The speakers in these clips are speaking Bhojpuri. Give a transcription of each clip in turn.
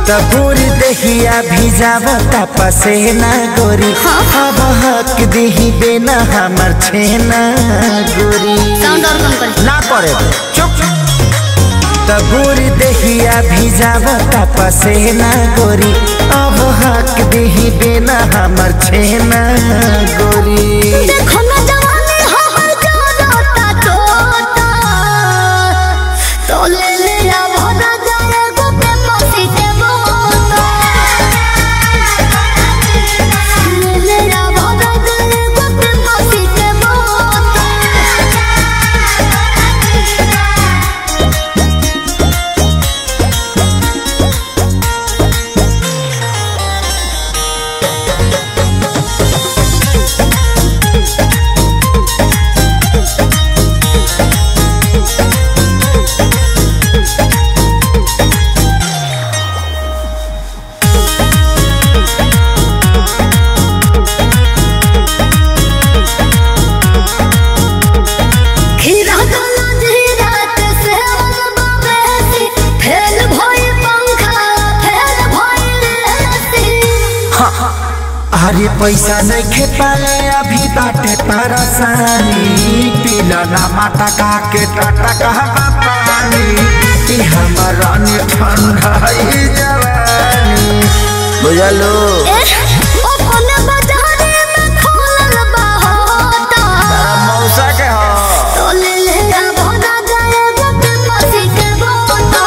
तबूरी दहिया भिजावता पसेना गोरी अब हक दही देना हमर छेना गोरी साउंड और कम कर ना करे चुप। तबूरी दहिया भिजावता पसेना गोरी अब हक दही देना हमर छेना गोरी। देखो ना जवानी हमर जोरता तोता तो ले ले आ भरा जाए गोपे पसी के बोता ले ले आ भरा जाए गोपे पसी के बोता। अरे पैसा नहीं खे पाले अभी बाटे परेशानी पीला ना माता का के टाटा कहा पानी हमारा ठंडा जवानी बुझलो। मौसा के हो ले ले भरा जाए गोपे पसी के बोता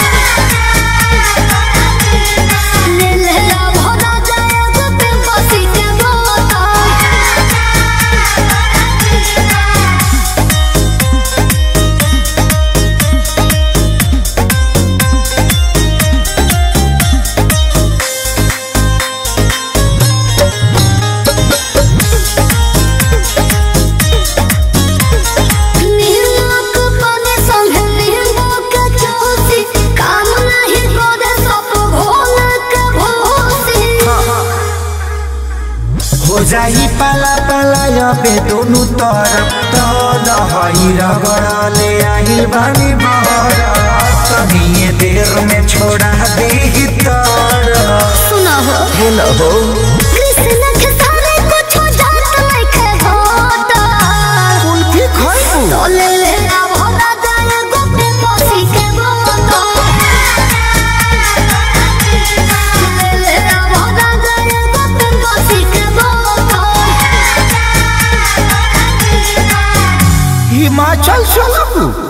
ले ले भरा जाए गोपे पसी के बोता। हो जाई पाला पाला अबे दोनों तरफ तो दही रगड़ले आइल बानी बहरत तनिए देर में छोड़ा दे तर सुना हो हेलो हो कृष्ण के सारे कुछ जात नहीं होता उनकी खाई तो ले ले भरा जाए गोपे पसी के बोता ले ले भरा जाए गोपे पसी के बोता। हिमाचल चलबू